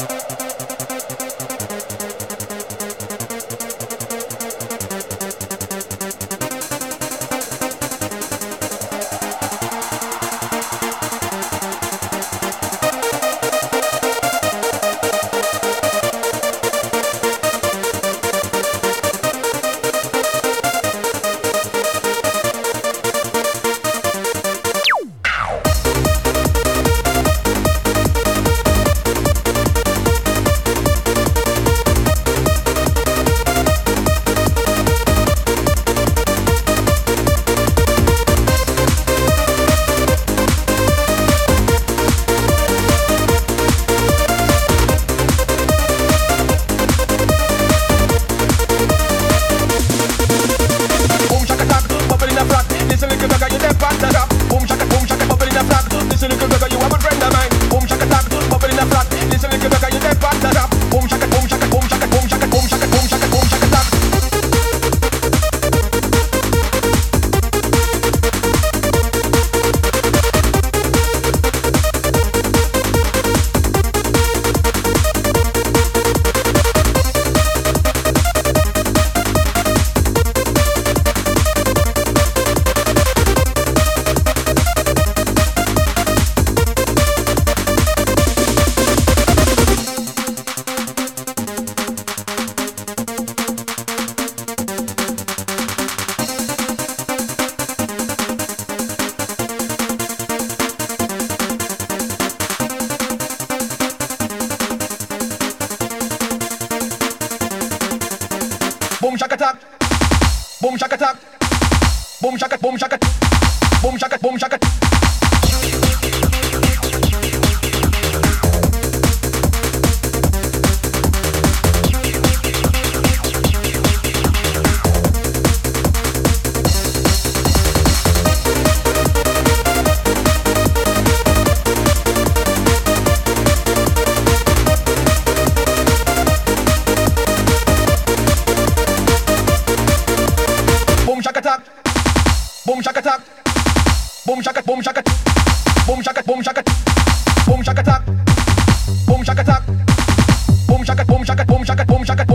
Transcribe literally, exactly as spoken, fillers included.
Boom shaka tak, boom shaka tak, boom shaka, boom shaka, boom shaka, boom shaka. Boom shaka tak, boom shaka tak, boom shaka, boom shaka, boom shaka, boom shaka, boom shaka tak, boom shaka tak, boom shaka, boom shaka, boom shaka, boom shaka.